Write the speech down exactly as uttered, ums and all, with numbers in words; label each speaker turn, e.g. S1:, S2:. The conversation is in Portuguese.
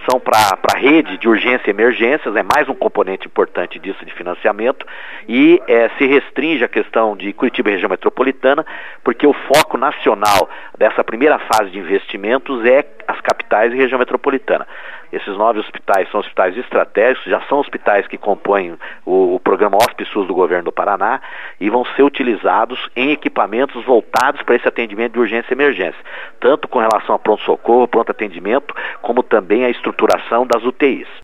S1: são para a rede de urgência e emergências, é mais um componente importante disso de financiamento, e é, se restringe a questão de Curitiba e região metropolitana, porque o foco nacional dessa primeira fase de investimentos é as capitais e região metropolitana. Esses nove hospitais são hospitais estratégicos, já são hospitais que compõem o, o programa HospeSUS do governo do Paraná e vão ser utilizados em equipamentos voltados para esse atendimento de urgência e emergência, tanto com relação a pronto-socorro, pronto atendimento, como também a estruturação das U T Is.